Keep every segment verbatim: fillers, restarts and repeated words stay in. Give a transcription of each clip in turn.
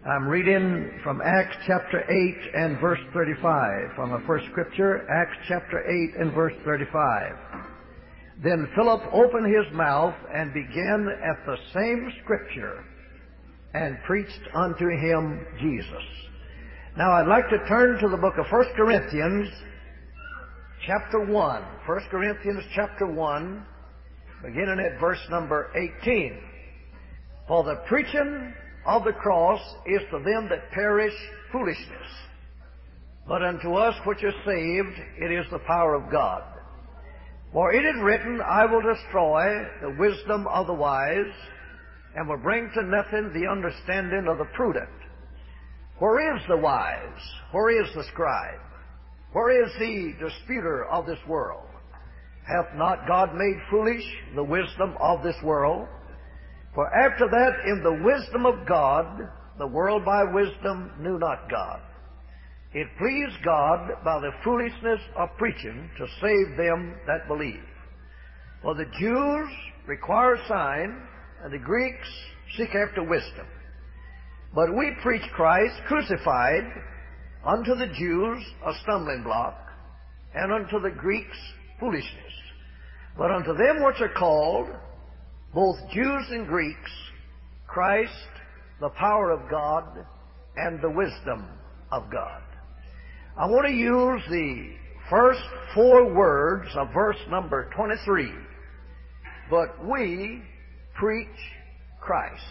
I'm reading from Acts chapter eight and verse thirty-five. From the first scripture, Acts chapter eight and verse thirty-five. Then Philip opened his mouth and began at the same scripture and preached unto him Jesus. Now I'd like to turn to the book of First Corinthians chapter one. First Corinthians chapter one, beginning at verse number eighteen. For the preaching of the cross is to them that perish foolishness, but unto us which are saved it is the power of God. For it is written, I will destroy the wisdom of the wise, and will bring to nothing the understanding of the prudent. Where is the wise? Where is the scribe? Where is the disputer of this world? Hath not God made foolish the wisdom of this world? For after that, in the wisdom of God, the world by wisdom knew not God. It pleased God by the foolishness of preaching to save them that believe. For the Jews require a sign, and the Greeks seek after wisdom. But we preach Christ crucified, unto the Jews a stumbling block, and unto the Greeks foolishness. But unto them which are called, both Jews and Greeks, Christ, the power of God, and the wisdom of God. I want to use the first four words of verse number twenty-three. But we preach Christ.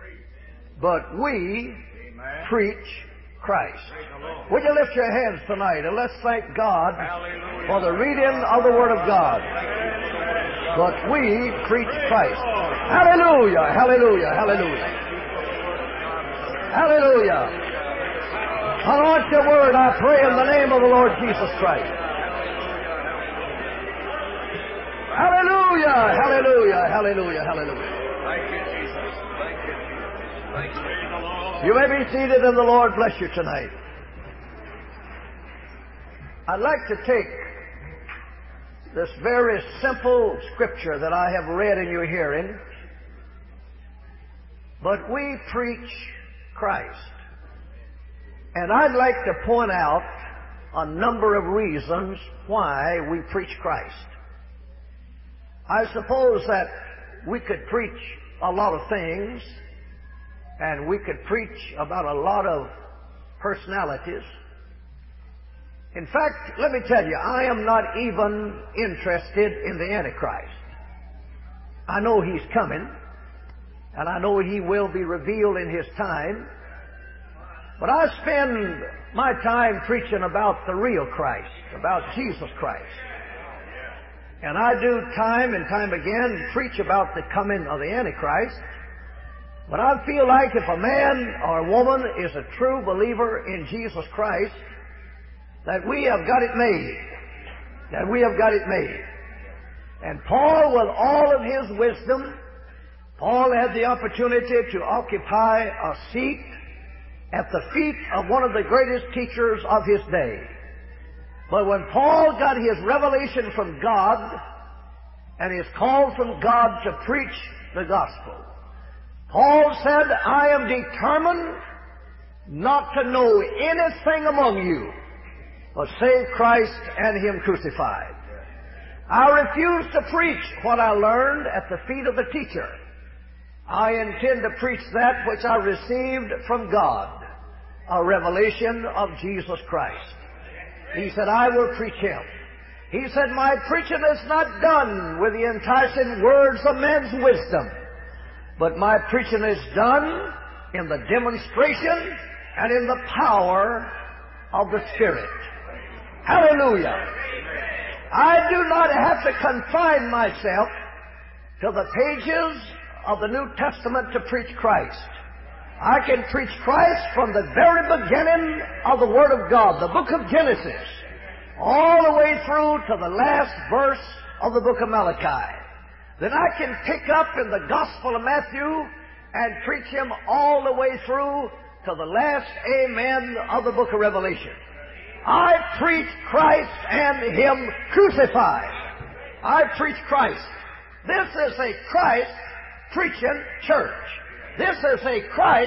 But we Amen. Preach Christ. Would you lift your hands tonight and let's thank God Hallelujah. For the reading of the Word of God. But we preach Christ. Hallelujah, hallelujah, hallelujah. Hallelujah. Anoint your word, I pray, in the name of the Lord Jesus Christ. Hallelujah, hallelujah, hallelujah, hallelujah. Thank you, Jesus. Thank you, Jesus. Thank you. You may be seated, and the Lord bless you tonight. I'd like to take this very simple scripture that I have read in your hearing. But we preach Christ. And I'd like to point out a number of reasons why we preach Christ. I suppose that we could preach a lot of things, and we could preach about a lot of personalities. In fact, let me tell you, I am not even interested in the Antichrist. I know he's coming, and I know he will be revealed in his time. But I spend my time preaching about the real Christ, about Jesus Christ. And I do time and time again preach about the coming of the Antichrist. But I feel like if a man or a woman is a true believer in Jesus Christ, that we have got it made. That we have got it made. And Paul, with all of his wisdom, Paul had the opportunity to occupy a seat at the feet of one of the greatest teachers of his day. But when Paul got his revelation from God and his call from God to preach the gospel, Paul said, I am determined not to know anything among you but save Christ and Him crucified. I refuse to preach what I learned at the feet of the teacher. I intend to preach that which I received from God, a revelation of Jesus Christ. He said, I will preach Him. He said, my preaching is not done with the enticing words of man's wisdom, but my preaching is done in the demonstration and in the power of the Spirit. Hallelujah. I do not have to confine myself to the pages of the New Testament to preach Christ. I can preach Christ from the very beginning of the Word of God, the book of Genesis, all the way through to the last verse of the book of Malachi. Then I can pick up in the Gospel of Matthew and preach Him all the way through to the last amen of the book of Revelation. I preach Christ and Him crucified. I preach Christ. This is a Christ preaching church. This is a Christ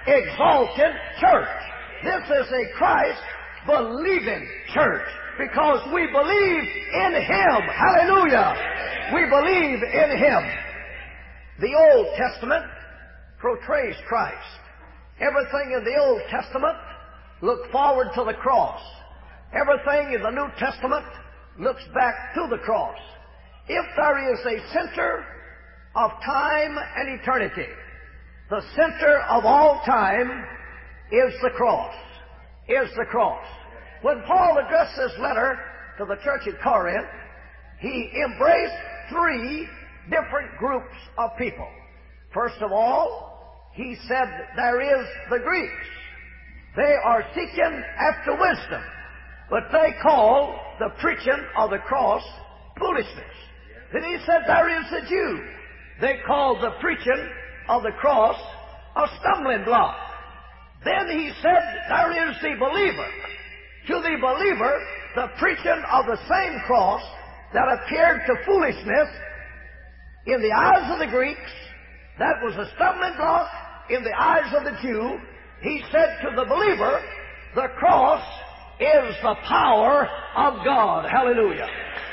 exalted church. This is a Christ-believing church because we believe in Him. Hallelujah! We believe in Him. The Old Testament portrays Christ. Everything in the Old Testament looked forward to the cross. Everything in the New Testament looks back to the cross. If there is a center of time and eternity, the center of all time is the cross. Is the cross. When Paul addressed this letter to the church at Corinth, he embraced three different groups of people. First of all, he said there is the Greeks. They are seeking after wisdom, but they call the preaching of the cross foolishness. Then he said there is the Jew. They call the preaching of the cross a stumbling block. Then he said there is the believer. To the believer, the preaching of the same cross that appeared to foolishness in the eyes of the Greeks, that was a stumbling block in the eyes of the Jew. He said to the believer, the cross is the power of God. Hallelujah.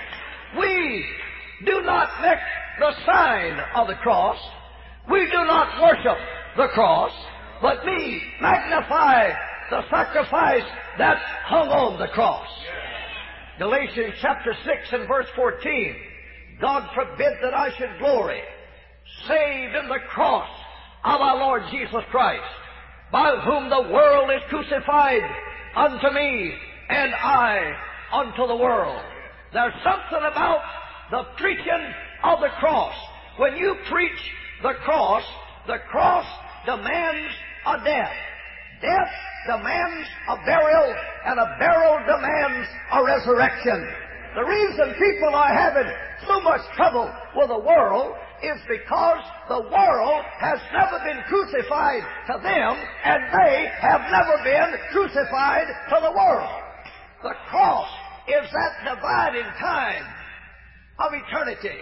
We do not make the sign of the cross. We do not worship the cross, but we magnify the sacrifice that hung on the cross. Galatians chapter six and verse fourteen. God forbid that I should glory, save in the cross of our Lord Jesus Christ, by whom the world is crucified unto me, and I unto the world. There's something about the preaching of the cross. When you preach the cross, the cross demands a death. Death demands a burial, and a burial demands a resurrection. The reason people are having so much trouble with the world is because the world has never been crucified to them, and they have never been crucified to the world. The cross is that dividing time of eternity.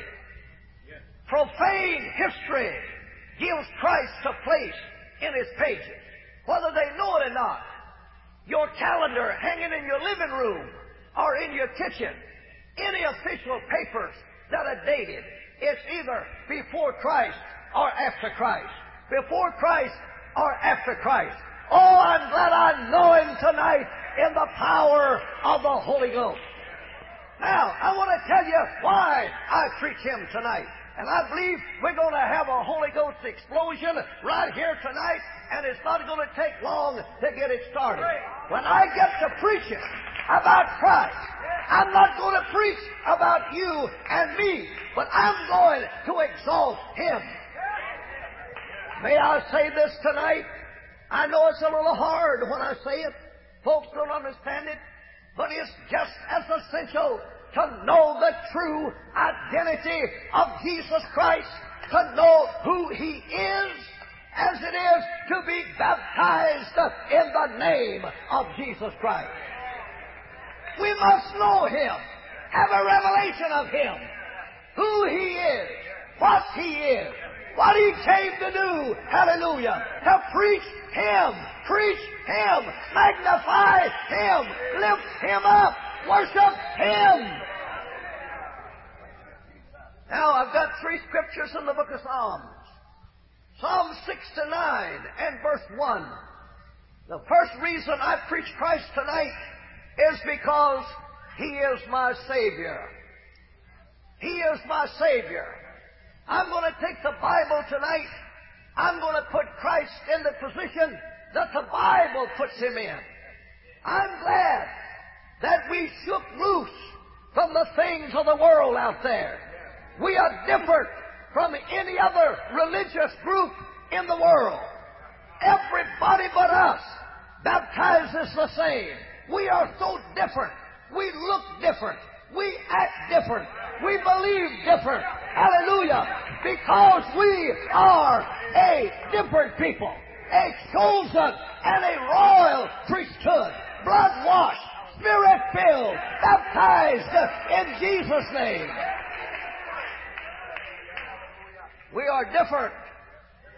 Profane history gives Christ a place in its pages, whether they know it or not. Your calendar hanging in your living room or in your kitchen, any official papers that are dated, it's either before Christ or after Christ. Before Christ or after Christ. Oh, I'm glad I know Him tonight in the power of the Holy Ghost. Now, I want to tell you why I preach Him tonight. And I believe we're going to have a Holy Ghost explosion right here tonight, and it's not going to take long to get it started. When I get to preaching about Christ, I'm not going to preach about you and me, but I'm going to exalt Him. May I say this tonight? I know it's a little hard when I say it. Folks don't understand it, but it's just as essential to know the true identity of Jesus Christ, to know who He is, as it is to be baptized in the name of Jesus Christ. We must know Him, have a revelation of Him, who He is, what He is, what He came to do, hallelujah, to preach Him, preach Him, magnify Him, lift Him up, worship Him. Now, I've got three scriptures in the book of Psalms. Psalm sixty-nine and verse one. The first reason I preach Christ tonight is because He is my Savior. He is my Savior. I'm going to take the Bible tonight. I'm going to put Christ in the position that the Bible puts Him in. I'm glad that we shook loose from the things of the world out there. We are different from any other religious group in the world. Everybody but us baptizes the same. We are so different. We look different. We act different. We believe different. Hallelujah. Because we are a different people. A chosen and a royal priesthood. Blood-washed, Spirit-filled, baptized in Jesus' name. We are different.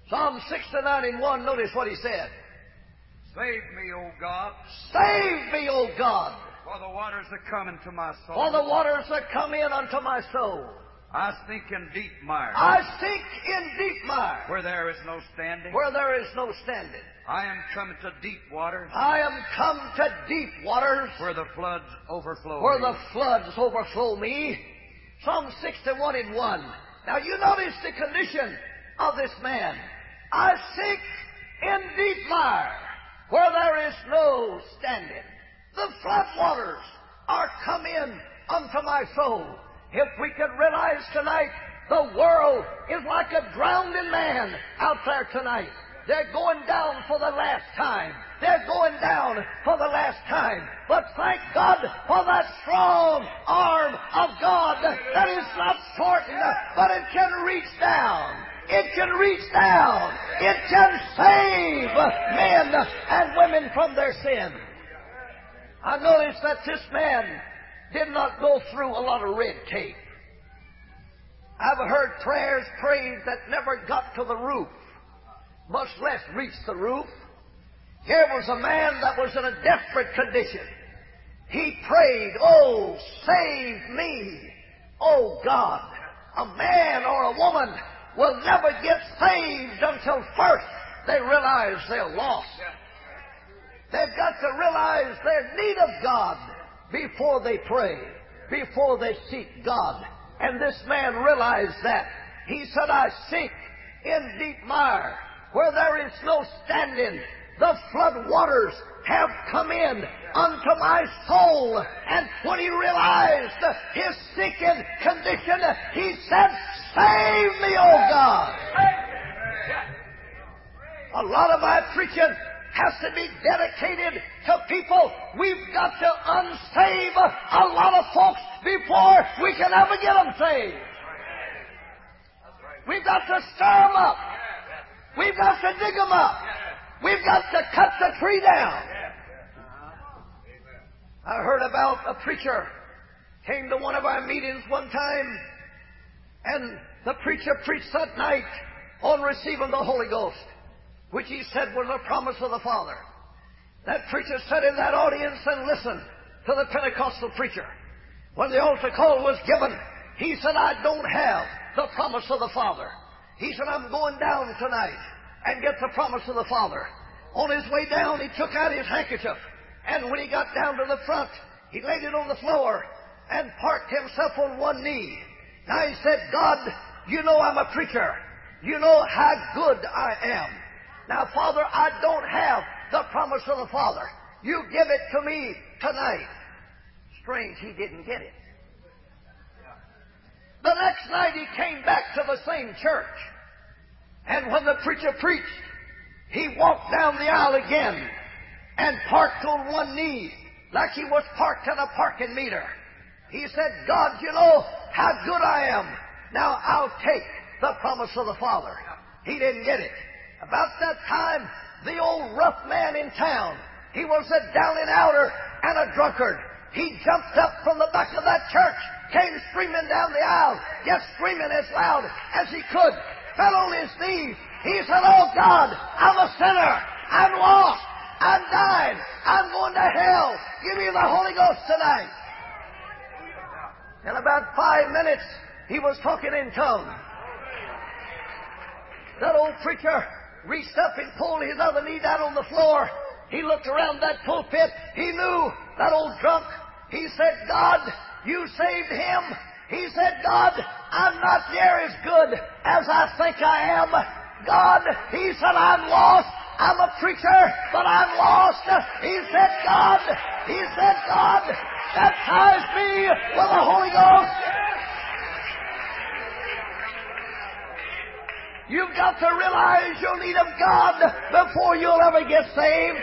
Psalm sixty-nine and one, notice what he said. Save me, O God. Save me, O God. For the waters that come into my soul. For the waters that come in unto my soul. I sink in deep mire. I sink in deep mire. Where there is no standing. Where there is no standing. I am come to deep waters. I am come to deep waters. Where the floods overflow Where me. the floods overflow me. Psalm sixty-one and one. Now you notice the condition of this man. I sink in deep mire, where there is no standing. The flood waters are come in unto my soul. If we could realize tonight, the world is like a drowning man out there tonight. They're going down for the last time. They're going down for the last time. But thank God for that strong arm of God that is not shortened, but it can reach down. It can reach down. It can save men and women from their sin. I noticed that this man did not go through a lot of red tape. I've heard prayers prayed that never got to the roof, much less reached the roof. Here was a man that was in a desperate condition. He prayed, "Oh, save me, oh God." A man or a woman will never get saved until first they realize they're lost. They've got to realize their need of God before they pray, before they seek God. And this man realized that. He said, "I sink in deep mire, where there is no standing. The flood waters have come in unto my soul." And when he realized his sinking condition, he said, "Save me, O God." A lot of my preaching has to be dedicated to people. We've got to unsave a lot of folks before we can ever get them saved. We've got to stir them up. We've got to dig them up. We've got to cut the tree down. I heard about a preacher came to one of our meetings one time, and the preacher preached that night on receiving the Holy Ghost, which he said was a promise of the Father. That preacher sat in that audience and listened to the Pentecostal preacher. When the altar call was given, he said, "I don't have the promise of the Father." He said, "I'm going down tonight and get the promise of the Father." On his way down, he took out his handkerchief, and when he got down to the front, he laid it on the floor and parked himself on one knee. Now he said, "God, you know I'm a preacher. You know how good I am. Now, Father, I don't have the promise of the Father. You give it to me tonight." Strange, he didn't get it. The next night he came back to the same church. And when the preacher preached, he walked down the aisle again and parked on one knee like he was parked on a parking meter. He said, "God, you know how good I am. Now I'll take the promise of the Father." He didn't get it. About that time, the old rough man in town, he was a down and outer and a drunkard. He jumped up from the back of that church, came screaming down the aisle, just screaming as loud as he could, fell on his knees. He said, "Oh God, I'm a sinner. I'm lost. I'm dying. I'm going to hell. Give me the Holy Ghost tonight." In about five minutes, he was talking in tongues. That old preacher reached up and pulled his other knee down on the floor. He looked around that pulpit. He knew that old drunk. He said, "God, you saved him." He said, "God, I'm not near as good as I think I am. God," he said, "I'm lost. I'm a preacher, but I'm lost." He said, "God," he said, "God, baptize me with the Holy Ghost." You've got to realize your need of God before you'll ever get saved.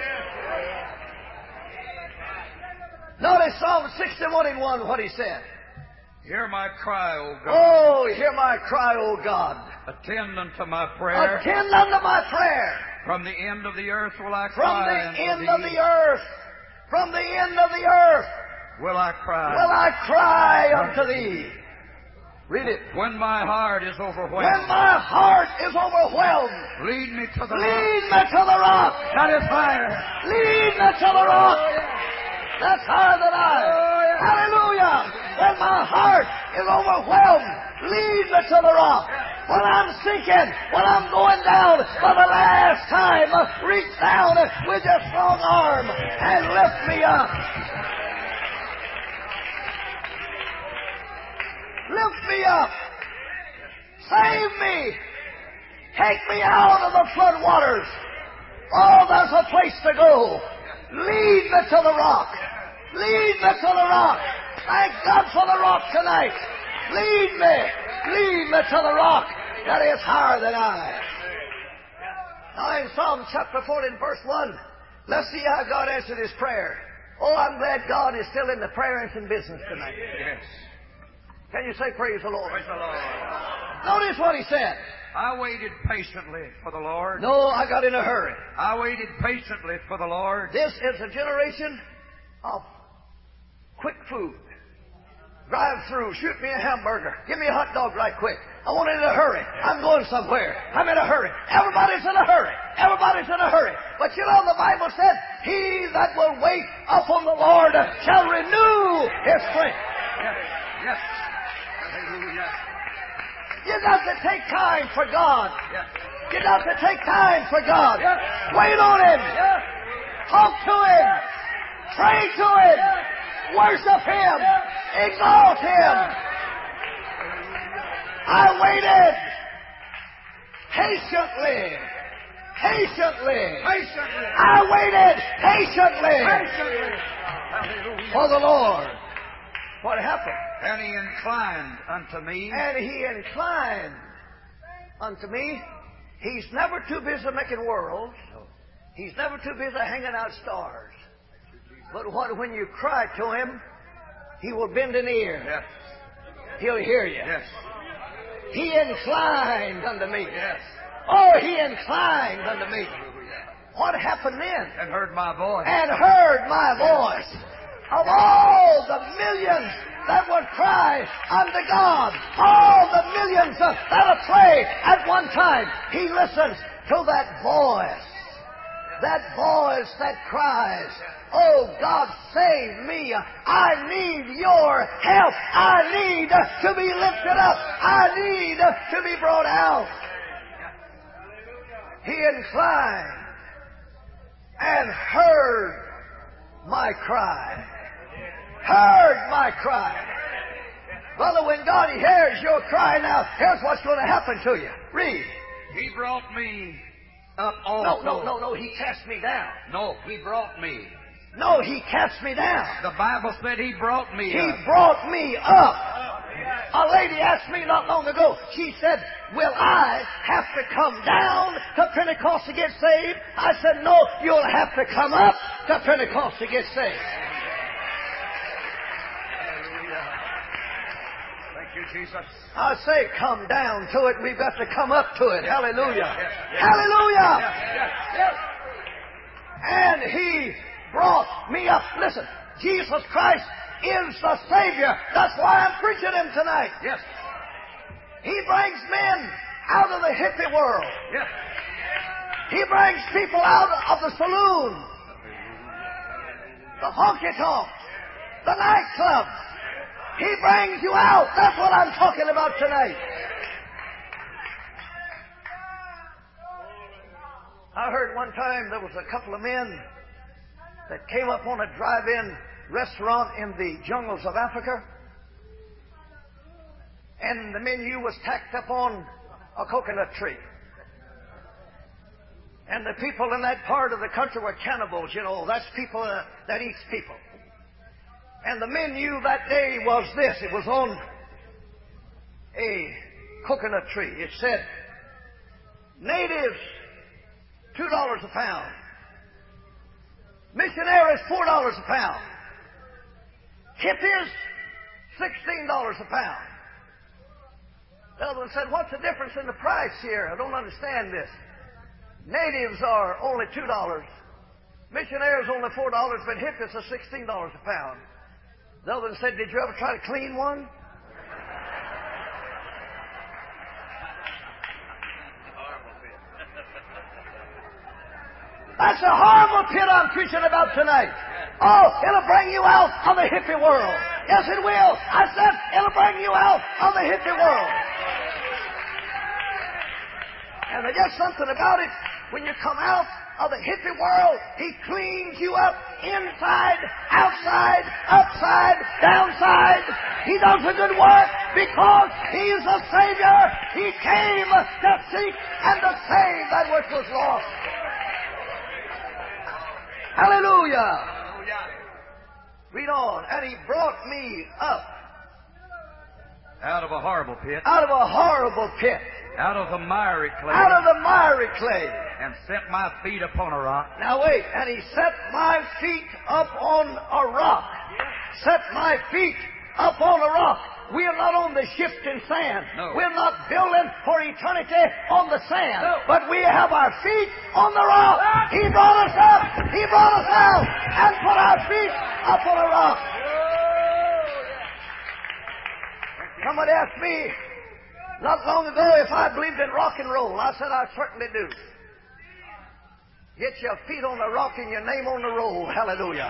Notice Psalm sixty-one and one, what he said. Hear my cry, O God. "Oh, hear my cry, O God. Attend unto my prayer. Attend unto my prayer. From the end of the earth will I From cry the unto end thee. of the earth, from the end of the earth will I cry. will I cry unto thee." Read it. When my heart is When overwhelmed, my heart is overwhelmed, lead me to the lead rock. me to the rock. That is higher. Lead me to the rock. That's higher than I. Oh, yeah. Hallelujah. When my heart is overwhelmed, lead me to the rock. When I'm sinking, when I'm going down for the last time, reach down with your strong arm and lift me up. Lift me up. Save me. Take me out of the flood waters. Oh, there's a place to go. Lead me to the rock. Lead me to the rock. Thank God for the rock tonight. Lead me. Lead me to the rock that is higher than I. Now in Psalm chapter fourteen, verse one, let's see how God answered his prayer. Oh, I'm glad God is still in the prayer answering business tonight. Yes. Can you say praise the Lord? Praise the Lord. Notice what he said. I waited patiently for the Lord. No, I got in a hurry. I waited patiently for the Lord. This is a generation of quick food. Drive through, shoot me a hamburger, give me a hot dog right quick. I want it in a hurry. I'm going somewhere. I'm in a hurry. Everybody's in a hurry. Everybody's in a hurry. But you know, the Bible said, he that will wait upon the Lord shall renew his strength. Yes. Yes. Hallelujah. You got to take time for God. Yes. You got to take time for God. Yes. Wait on him. Yes. Talk to him. Pray to him. Worship him. Exalt him. I waited patiently. Patiently. Patiently. I waited patiently Patiently. Hallelujah. for the Lord. What happened? And he inclined unto me. And he inclined unto me. He's never too busy making worlds. He's never too busy hanging out stars. But what, when you cry to him, he will bend an ear. Yes. He'll hear you. Yes. He inclined unto me. Yes. Oh, he inclined unto me. What happened then? And heard my voice. And heard my voice. Of all the millions that would cry unto God, all the millions uh, that would pray at one time, he listens to that voice. That voice that cries, oh God, save me. I need your help. I need to be lifted up. I need to be brought out. He inclined and heard my cry. Heard my cry. Brother, when God hears your cry now, here's what's going to happen to you. Read. He brought me up No, also. no, no, no. He cast me down. No, he brought me. No, he cast me down. The Bible said he brought me He up. brought me up. A lady asked me not long ago, she said, will I have to come down to Pentecost to get saved? I said, no, you'll have to come up to Pentecost to get saved. Thank you, Jesus. I say come down to it. We've got to come up to it. Hallelujah. Yes, yes. Hallelujah. Yes, yes. And he brought me up. Listen, Jesus Christ is the Savior. That's why I'm preaching him tonight. Yes. He brings men out of the hippie world. Yes. He brings people out of the saloon, the honky-tonk, the nightclub. He brings you out. That's what I'm talking about tonight. I heard one time there was a couple of men that came up on a drive-in restaurant in the jungles of Africa, and the menu was tacked up on a coconut tree. And the people in that part of the country were cannibals, you know. That's people uh, that eats people. And the menu that day was this. It was on a coconut tree. It said, natives, two dollars a pound. Missionaries, four dollars a pound. Hippies, sixteen dollars a pound. The other one said, what's the difference in the price here? I don't understand this. Natives are only two dollars. Missionaries only four dollars, but hippies are sixteen dollars a pound. The other one said, did you ever try to clean one? That's a horrible pit I'm preaching about tonight. Oh, it'll bring you out of the hippie world. Yes, it will. I said it'll bring you out of the hippie world. And there's just something about it. When you come out of the hippie world, He cleans you up inside, outside, upside, downside. He does a good work because He's a Savior. He came to seek and to save that which was lost. Hallelujah. Read on. And He brought me up out of a horrible pit, out of a horrible pit, out of the miry clay, out of the miry clay, and set my feet upon a rock. Now wait. And He set my feet up on a rock. Set my feet up on a rock. We are not on the shifting sand. No. We're not building for eternity on the sand. No. But we have our feet on the rock. He brought us up. He brought us out and put our feet up on a rock. Somebody asked me not long ago if I believed in rock and roll. I said I certainly do. Get your feet on the rock and your name on the roll. Hallelujah.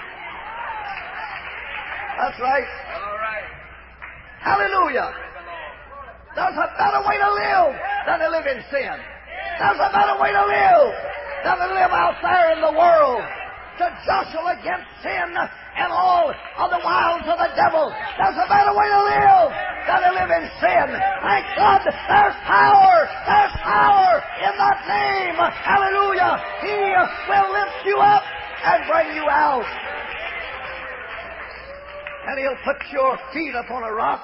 That's right. All right. Hallelujah. There's a better way to live than to live in sin. There's a better way to live than to live out there in the world, to jostle against sin and all of the wiles of the devil. There's a better way to live than to live in sin. Thank God there's power. There's power in that name. Hallelujah. He will lift you up and bring you out. And He'll put your feet upon a rock.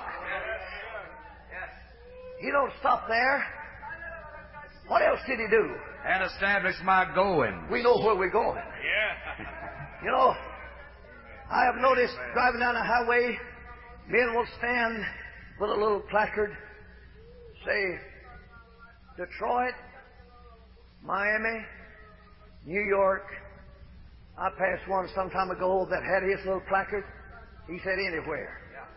He don't stop there. What else did He do? And establish my going. We know where we're going. Yeah. You know, I have noticed driving down the highway, men will stand with a little placard, say, Detroit, Miami, New York. I passed one some time ago that had his little placard. He said, anywhere.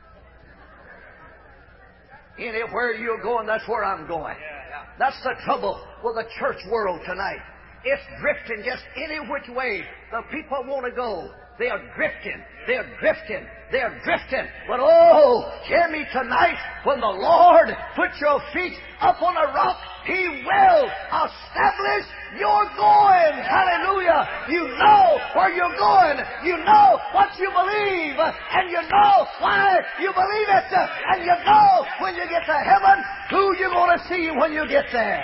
Anywhere you're going, that's where I'm going. That's the trouble with the church world tonight. It's drifting just any which way the people want to go. They are drifting. They are drifting. They are drifting. But oh, hear me tonight. When the Lord puts your feet up on a rock, He will establish your going. Hallelujah. You know where you're going. You know what you believe. And you know why you believe it. And you know when you get to heaven who you're going to see when you get there.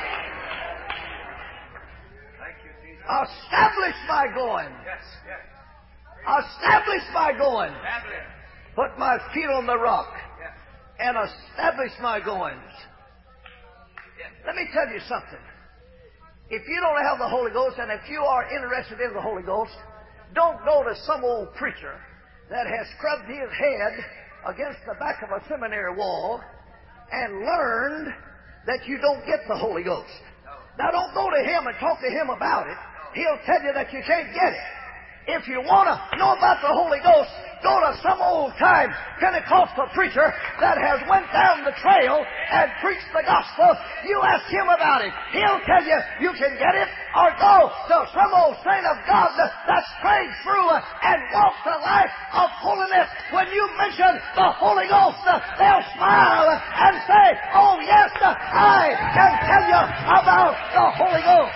Establish my going. Yes, yes. Establish my going. Establish. Put my feet on the rock Yes. and establish my goings. Yes. Let me tell you something. If you don't have the Holy Ghost, and if you are interested in the Holy Ghost, don't go to some old preacher that has scrubbed his head against the back of a seminary wall and learned that you don't get the Holy Ghost. Now don't go to him and talk to him about it. He'll tell you that you can't get it. If you want to know about the Holy Ghost, go to some old-time Pentecostal preacher that has went down the trail and preached the gospel. You ask him about it. He'll tell you you can get it, or go to some old saint of God that's strayed through and walked a life of holiness. When you mention the Holy Ghost, they'll smile and say, oh yes, I can tell you about the Holy Ghost.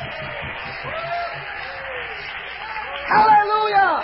Hallelujah!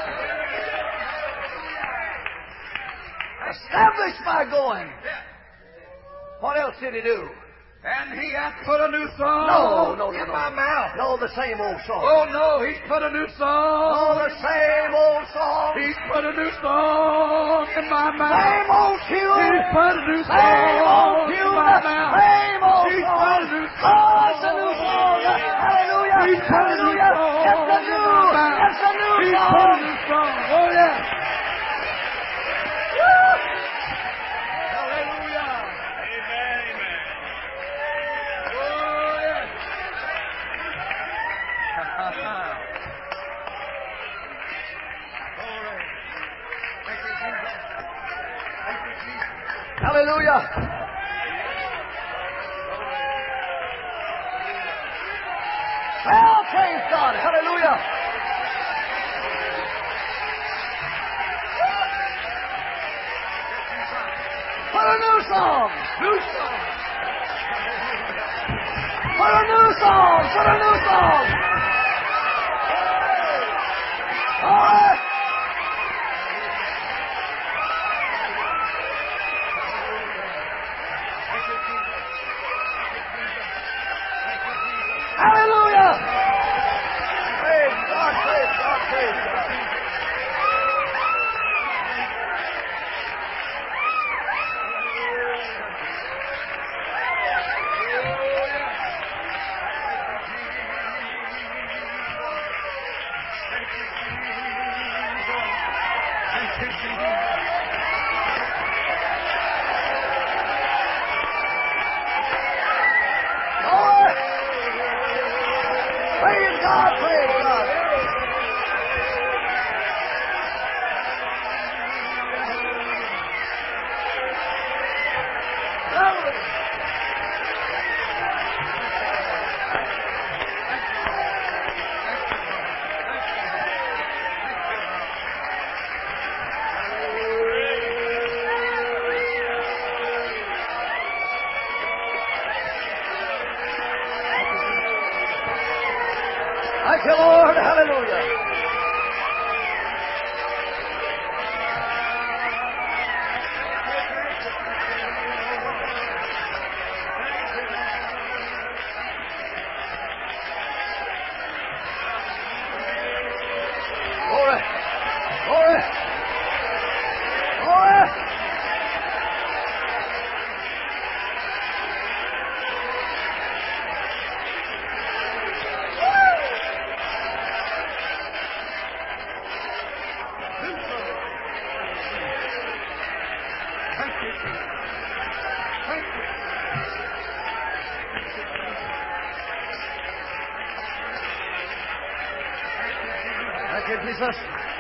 Establish my going. What else did He do? And He hath put a new song No, no, no, in no. my mouth. No, the same old song. Oh no, He's put a new song. No, the same old song. He's put a new song in my mouth. Same old tune. He's put a new Same old song in tune. my mouth. Same old He's song. put a new Oh, song. it's a new song. Hallelujah. He's put a new Hallelujah. song It's a in new. my mouth. It's a new He's song. put a new song. Oh yeah. Hallelujah. Amen. Amen. Oh yeah. Thank you, Jesus. Thank you, Jesus. Hallelujah. Well, praise God. Hallelujah. Put a new song. New song. Put a new song. Put a new song. All right. Hallelujah. Praise God. Praise God. Praise God. Praise God, praise God. Thank you, Lord. Hallelujah. Glory. Glory. Glory. Thank you, Jesus.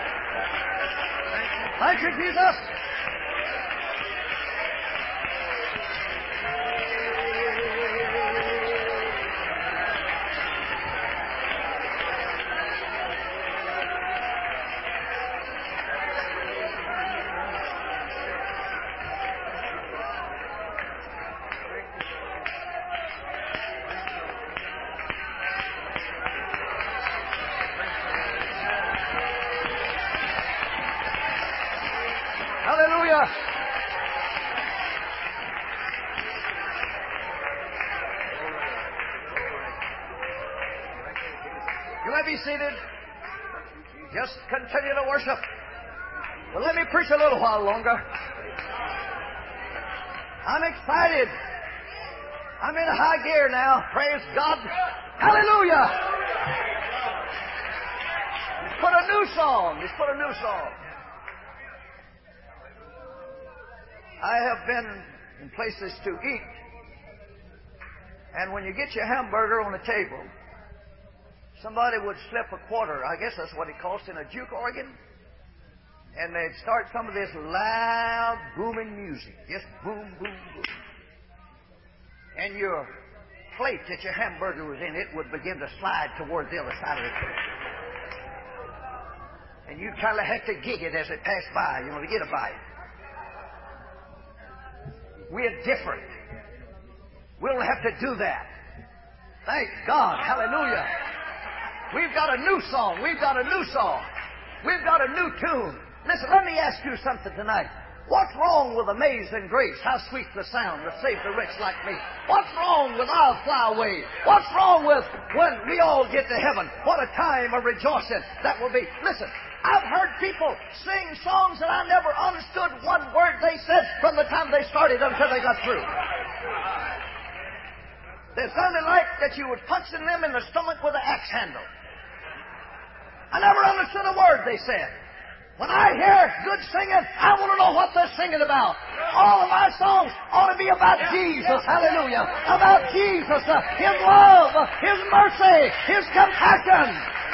Thank you, Jesus. Hallelujah. You may be seated. Just continue to worship. But let me preach a little while longer. I'm excited. I'm in high gear now. Praise God. Hallelujah. He's put a new song. He's put a new song. I have been in places to eat, and when you get your hamburger on the table, somebody would slip a quarter, I guess that's what it costs, in a juke organ, and they'd start some of this loud, booming music. Just boom, boom, boom. And your plate that your hamburger was in, it would begin to slide towards the other side of the plate. And you'd kind of have to gig it as it passed by, you know, to get a bite. We're different. We don't have to do that. Thank God. Hallelujah. We've got a new song. We've got a new song. We've got a new tune. Listen, let me ask you something tonight. What's wrong with Amazing Grace? How sweet the sound that saved a wretch like me. What's wrong with I'll Fly Away? What's wrong with when we all get to heaven? What a time of rejoicing that will be. Listen, I've heard people sing songs that I never understood one word they said from the time they started until they got through. They sounded like that you were punching them in the stomach with an axe handle. I never understood a word they said. When I hear good singing, I want to know what they're singing about. All of our songs ought to be about Jesus. Hallelujah. About Jesus, uh, His love, uh, His mercy, His compassion.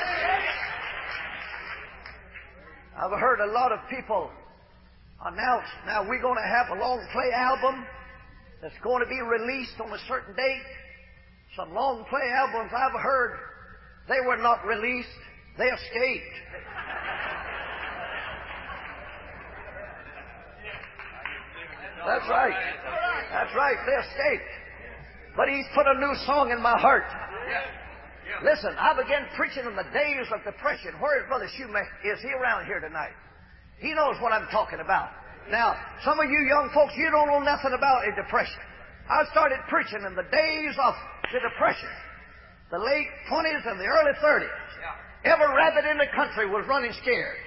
I've heard a lot of people announce, now we're going to have a long play album that's going to be released on a certain date. Some long play albums I've heard They were not released. They escaped. That's right. That's right. They escaped. But He's put a new song in my heart. Listen, I began preaching in the days of depression. Where is Brother Shoemaker? Is he around here tonight? He knows what I'm talking about. Now, some of you young folks, you don't know nothing about a depression. I started preaching in the days of the depression, the late twenties and the early thirties. Every rabbit in the country was running scared.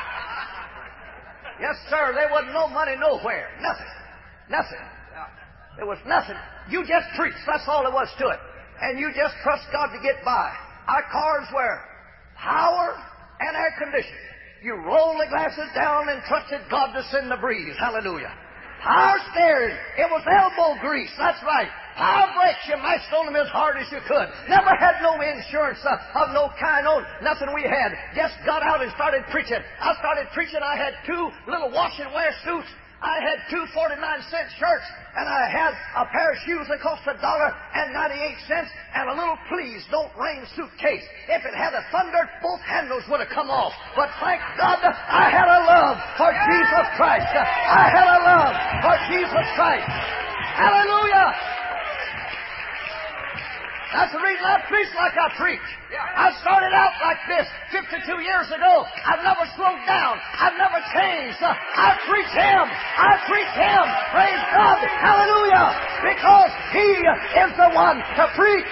Yes, sir, there wasn't no money nowhere. Nothing. Nothing. There was nothing. You just preached. That's all there was to it. And you just trust God to get by. Our cars were power and air conditioned. You rolled the glasses down and trusted God to send the breeze. Hallelujah. Power steering. It was elbow grease. That's right. Power brakes. You mashed on them as hard as you could. Never had no insurance uh, of no kind. No, nothing we had. Just got out and started preaching. I started preaching. I had two little wash and wear suits. I had two forty-nine cent shirts, and I had a pair of shoes that cost a dollar and ninety-eight cents, and a little Please Don't Rain suitcase. If it had a thundered, both handles would have come off. But thank God I had a love for Jesus Christ. I had a love for Jesus Christ. Hallelujah! That's the reason I preach like I preach. I started out like this fifty-two years ago. I've never slowed down. I've never changed. I preach Him. I preach Him. Praise God. Hallelujah. Because He is the one to preach.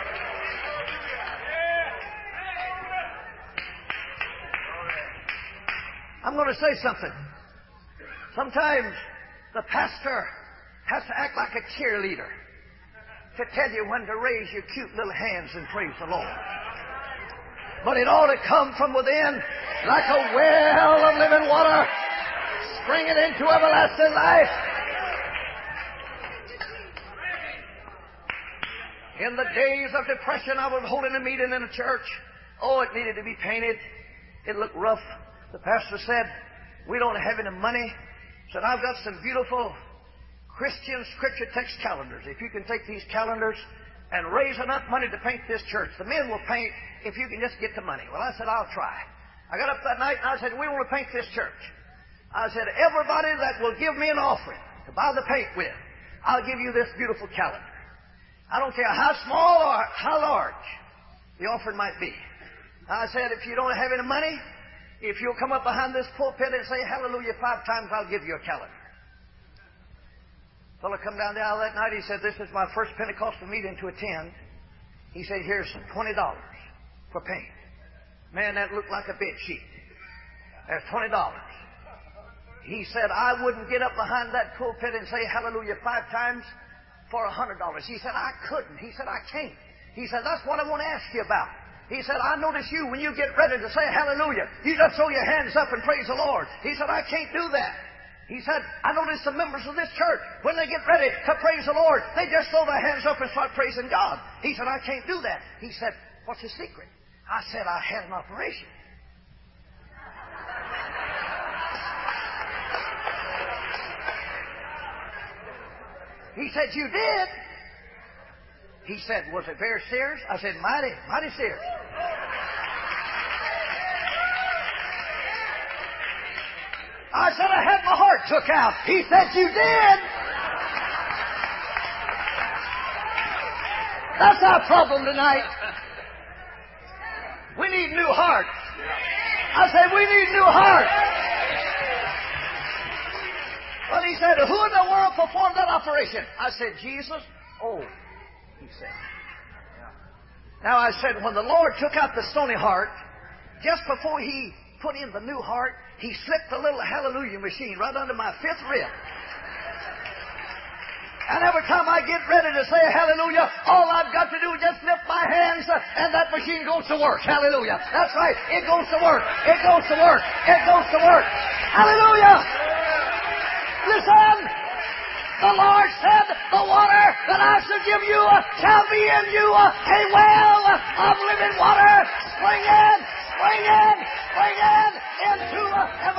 I'm going to say something. Sometimes the pastor has to act like a cheerleader to tell you when to raise your cute little hands and praise the Lord. But it ought to come from within like a well of living water, springing into everlasting life. In the days of depression, I was holding a meeting in a church. Oh, it needed to be painted. It looked rough. The pastor said, "We don't have any money." Said, "I've got some beautiful Christian scripture text calendars. If you can take these calendars and raise enough money to paint this church, the men will paint if you can just get the money." Well, I said, "I'll try." I got up that night and I said, "We want to paint this church." I said, "Everybody that will give me an offering to buy the paint with, I'll give you this beautiful calendar. I don't care how small or how large the offering might be." I said, "If you don't have any money, if you'll come up behind this pulpit and say hallelujah five times, I'll give you a calendar." A fellow come down the aisle that night. He said, "This is my first Pentecostal meeting to attend." He said, "Here's twenty dollars for paint." Man, that looked like a bed sheet. There's twenty dollars. He said, "I wouldn't get up behind that pulpit and say hallelujah five times for a hundred dollars." He said, "I couldn't." He said, "I can't." He said, "That's what I want to ask you about." He said, "I notice you, when you get ready to say hallelujah, you just throw your hands up and praise the Lord." He said, "I can't do that." He said, "I notice the members of this church, when they get ready to praise the Lord, they just throw their hands up and start praising God." He said, "I can't do that." He said, "What's the secret?" I said, "I had an operation." He said, "You did?" He said, "Was it very serious?" I said, "Mighty, mighty serious." I said, "I had my heart took out." He said, "You did?" That's our problem tonight. We need new hearts. I said, "We need new hearts." Well, he said, "Who in the world performed that operation?" I said, "Jesus." "Oh," he said. Now I said, when the Lord took out the stony heart, just before He put in the new heart, He slipped a little hallelujah machine right under my fifth rib. And every time I get ready to say hallelujah, all I've got to do is just lift my hands and that machine goes to work. Hallelujah. That's right. It goes to work. It goes to work. It goes to work. Hallelujah. Listen. The Lord said, "The water that I shall give you shall be in you a well of living water, spring in, spring in, spring in into